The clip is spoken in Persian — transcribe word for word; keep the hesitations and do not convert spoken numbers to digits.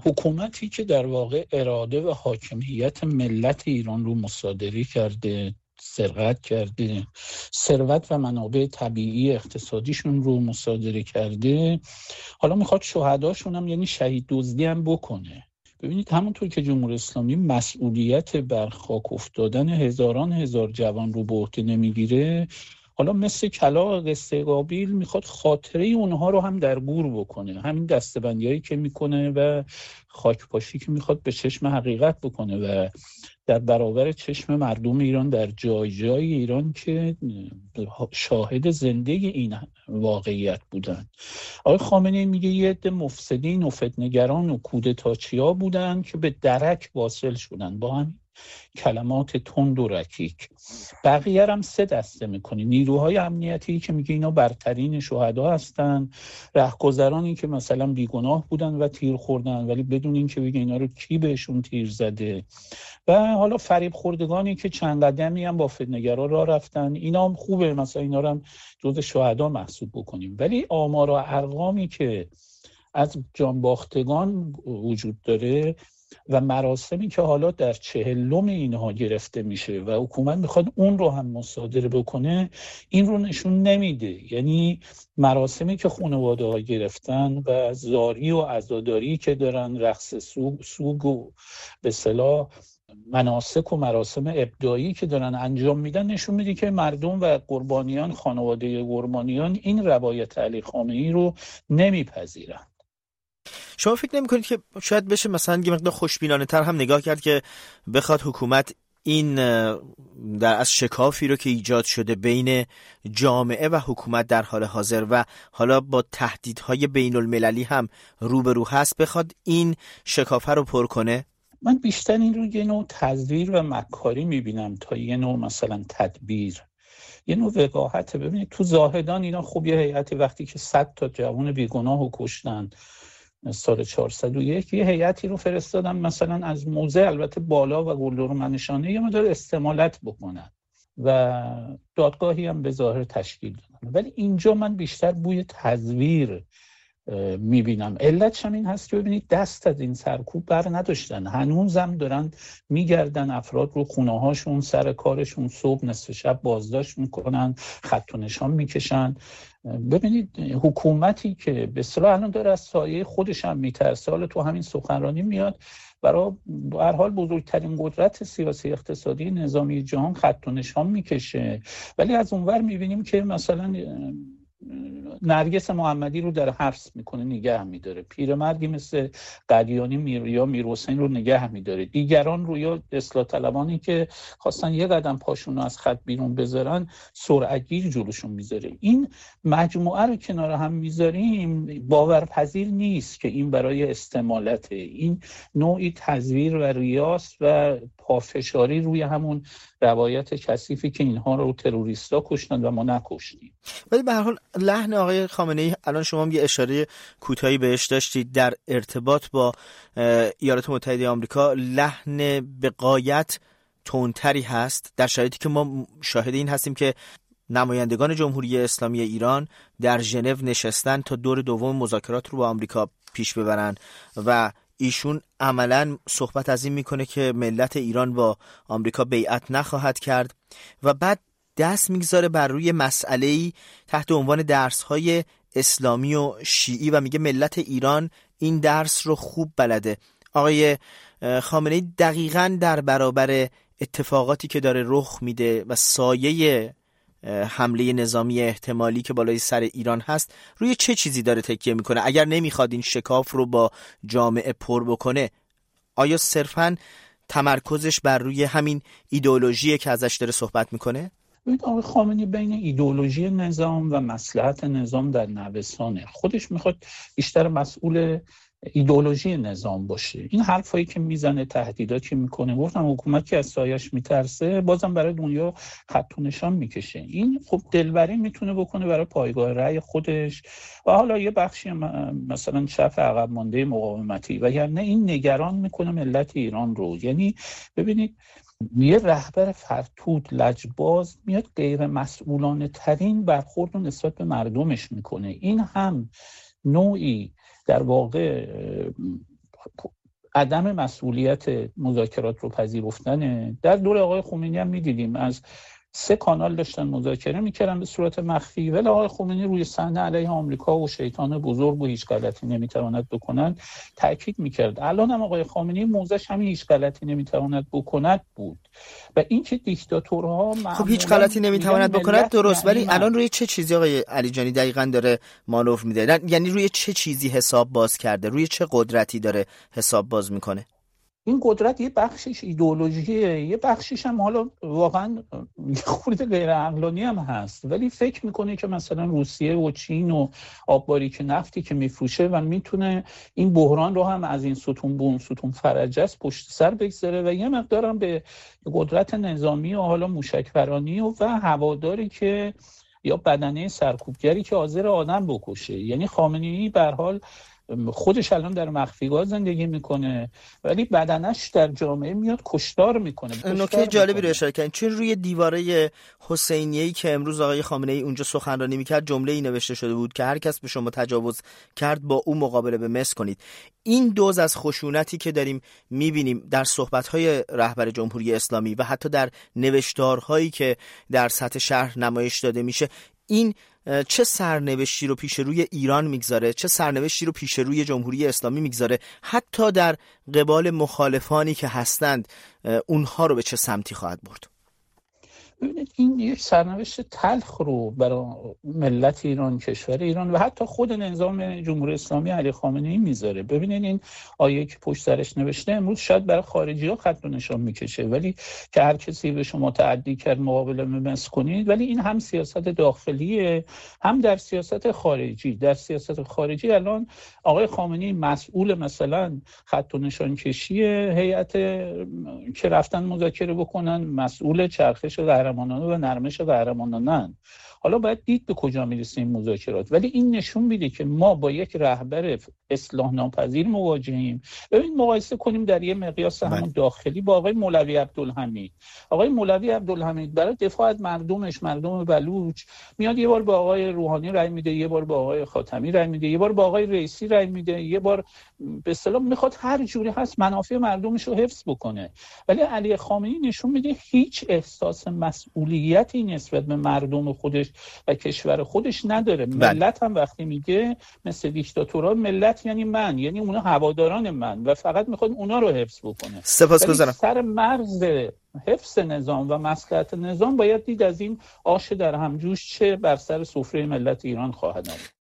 حکومتی که در واقع اراده و حاکمیت ملت ایران رو مصادره کرده، سرقت کرده، ثروت و منابع طبیعی اقتصادیشون رو مصادره کرده، حالا میخواد شهداشون هم یعنی شهید دزدی هم بکنه. ببینید همونطور که جمهوری اسلامی مسئولیت بر خاک افتادن هزاران هزار جوان رو به عهده نمیگیره، حالا مثل کلاغ قصه قابیل میخواد خاطره اونها رو هم در گور بکنه. همین دسته‌بندی‌هایی که میکنه و خاکپاشی که میخواد به چشم حقیقت بکنه و در برابر چشم مردم ایران در جای جای ایران که شاهد زنده این واقعیت بودن. آقای خامنه‌ای میگه یه عده مفسدین و فتنه‌گران و کودتاچیا بودن که به درک واصل شدن با هم کلمات تند و رکیک. بقیه هم سه دسته میکنی: نیروهای امنیتی که میگه اینا برترین شهدا هستن، رهگذرانی که مثلا بیگناه بودن و تیر خوردن ولی بدون این که بگه اینا رو کی بهشون تیر زده، و حالا فریب خوردگانی که چند قدمی هم با فتنه‌گرا راه رفتن. اینا هم خوبه، مثلا اینا رو هم جزو شهدا محسوب بکنیم. ولی آمار و ارقامی که از جانباختگان وجود داره و مراسمی که حالا در چهلم اینها گرفته میشه و حکومت میخواد اون رو هم مصادره بکنه، این رو نشون نمیده. یعنی مراسمی که خانواده ها گرفتن و زاری و عزاداری که دارن، رقص سوگ, سوگ و به اصطلاح مناسک و مراسم ابداعی که دارن انجام میدن نشون میده که مردم و قربانیان، خانواده قربانیان این روایت علی خامنه‌ای رو نمیپذیرن. شما فکر نمی کنید که شاید بشه مثلا یه مقدار خوشبینانه تر هم نگاه کرد که بخواد حکومت این در از شکافی رو که ایجاد شده بین جامعه و حکومت در حال حاضر و حالا با تهدیدهای بین المللی هم روبرو هست، بخواد این شکافه رو پر کنه؟ من بیشتر این رو یه نوع تزویر و مکاری میبینم تا یه نوع مثلا تدبیر، یه نوع وقاحت. ببینید تو زاهدان اینا خوب یه هیئتی وقتی که صد تا جوان بیگناه رو کشتن سال چهارصد و یک، یه هیئتی رو فرستادن مثلا از موزه، البته بالا و گلدر منشانه، یه مقدار استمالت بکنن و دادگاهی هم به ظاهر تشکیل دادن. ولی اینجا من بیشتر بوی تزویر میبینم. علتش هم این هست که ببینید دست از این سرکوب بر نداشتن، هنوزم دارن میگردن افراد رو خونه هاشون، سر کارشون، صبح نصف شب بازداشت میکنن، خط و نشان میکشن. ببینید حکومتی که به اصطلاح الان داره از سایه خودش هم میترسه، حالا تو همین سخنرانی میاد برای به هر حال بزرگترین قدرت سیاسی اقتصادی نظامی جهان خط و نشان میکشه، ولی از اونور میبینیم که مثلا نرگس محمدی رو در حبس میکنه، نگه میداره. پیرمردی مثل قدیانی میر یا میرحسین رو نگه میداره. دیگران رو یا اصلاح طلبانی که خواستن یه قدم پاشون رو از خط بیرون بذارن سرعتگیر جلوشون میذاره. این مجموعه رو کنار هم میذاریم، باورپذیر نیست که این برای استمالته. این نوعی تزویر و ریاست و پافشاری روی همون روایت کثیفی که اینها رو تروریستا کشتن و ما نکشتیم. ولی به هر حال لحن آقای خامنه‌ای الان شما هم یه اشاره کوتاهی بهش داشتید در ارتباط با ایالات متحده آمریکا، لحن به غایت تندتری هست در شرایطی که ما شاهد این هستیم که نمایندگان جمهوری اسلامی ایران در ژنو نشستن تا دور دوم مذاکرات رو با آمریکا پیش ببرن و ایشون عملاً صحبت از این میکنه که ملت ایران با آمریکا بیعت نخواهد کرد و بعد دست میگذاره بر روی مسئله‌ای تحت عنوان درس‌های اسلامی و شیعی و میگه ملت ایران این درس رو خوب بلده. آقای خامنه‌ای دقیقاً در برابر اتفاقاتی که داره رخ میده و سایه حمله نظامی احتمالی که بالای سر ایران هست، روی چه چیزی داره تکیه میکنه؟ اگر نمیخواد این شکاف رو با جامعه پر بکنه، آیا صرفاً تمرکزش بر روی همین ایدئولوژیه که ازش داره صحبت میکنه؟ ببینید آقای خامنه‌ای بین ایدئولوژی نظام و مصلحت نظام در نوسانه. خودش میخواد بیشتر مسئول ایدئولوژی نظام باشه. این حرفایی که میزنه، تهدیداتی که میکنه، گفتم حکومت که از سایش میترسه بازم برای دنیا خط و نشان میکشه. این خب دلبری میتونه بکنه برای پایگاه رأی خودش و حالا یه بخشی مثلا چپ عقب مانده مقاومتی، و یعنی این نگران میکنه ملت ایران رو. یعنی ببینید یه رهبر فرتود لجباز میاد غیر مسئولانه ترین برخورد رو نسبت به مردمش میکنه. این هم نوعی در واقع عدم مسئولیت مذاکرات رو پذیرفتنه. در دور آقای خمینی هم می‌دیدیم از سه کانال داشتن مذاکره میکردن به صورت مخفی، ولی آقای خمینی روی صحنه علیه آمریکا و شیطان بزرگ و هیچ غلطی نمیتواند بکند تاکید میکرد. الان هم آقای خمینی موضعش همین هیچ غلطی نمیتواند بکند بود. و این که دیکتاتورها خب هیچ غلطی نمیتواند بکند درست، ولی یعنی الان روی چه چیزی آقای علیجانی دقیقاً داره مانور میده؟ یعنی روی چه چیزی حساب باز کرده؟ روی چه قدرتی داره حساب باز میکنه؟ این قدرت یه بخشش ایدئولوژیه، یه بخشش هم حالا واقعا خورده غیر عقلانی هم هست، ولی فکر میکنه که مثلا روسیه و چین و آب‌باریک نفتی که میفروشه و میتونه این بحران رو هم از این ستون به اون ستون فرجست پشت سر بگذاره و یه مقدارم به قدرت نظامی و حالا موشک‌پرانی و, و هواداری که یا بدنه سرکوبگری که حاضر آدم بکشه. یعنی خامنه‌ای به هر حال خودش الان در مخفیگاه زندگی میکنه ولی بدنش در جامعه میاد کشتار میکنه. نکته جالبی رو اشاره کردین، چون روی دیواره حسینیه‌ای که امروز آقای خامنه‌ای اونجا سخنرانی میکرد جمله‌ای نوشته شده بود که هر کس به شما تجاوز کرد با او مقابله به مس کنید. این دوز از خشونتی که داریم میبینیم در صحبت‌های رهبر جمهوری اسلامی و حتی در نوشتارهایی که در سطح شهر نمایش داده میشه، این چه سرنوشتی رو پیش روی ایران میگذاره، چه سرنوشتی رو پیش روی جمهوری اسلامی میگذاره، حتی در قبال مخالفانی که هستند اونها رو به چه سمتی خواهد برد؟ ببینید این یک سرنوشت تلخ رو برای ملت ایران، کشور ایران و حتی خود نظام جمهوری اسلامی علی خامنه‌ای میذاره. ببینید این آیه که پشت سرش نوشته امروز شاید برای خارجی‌ها خط و نشان میکشه، ولی که هر کسی به شما تعدی کرد مقابله مس کنید. ولی این هم سیاست داخلیه هم در سیاست خارجی. در سیاست خارجی الان آقای خامنه‌ای مسئول مثلا خط و نشان کشی هیئت که رفتن مذاکره بکنن، مسئول چرخش قهرمانانه و نرمش قهرمانانه. حالا باید دید به کجا میرسه این مذاکرات، ولی این نشون میده که ما با یک رهبر اصلاح ناپذیر مواجهیم. ببین مقایسه کنیم در یه مقیاس همون داخلی با آقای مولوی عبدالحمید. آقای مولوی عبدالحمید برای دفاع از مردمش، مردم بلوچ، میاد یه بار با آقای روحانی رای میده، یه بار با آقای خاتمی رای میده، یه بار با آقای رئیسی رای میده، یه بار به اصطلاح میخواد هر جوری هست منافع مردمش رو حفظ بکنه. ولی علی خامنه‌ای نشون میده هیچ احساس مسئولیتی نسبت به مردم خودش و کشور خودش نداره. ملت هم وقتی میگه مثل دیکتاتورها، ملت یعنی من، یعنی اونا هواداران من و فقط میخواد اونا رو حفظ بکنه. سپاسگزارم. سر مرز حفظ نظام و مصلحت نظام باید دید از این آش در همجوش چه بر سر سفره ملت ایران خواهد آمد.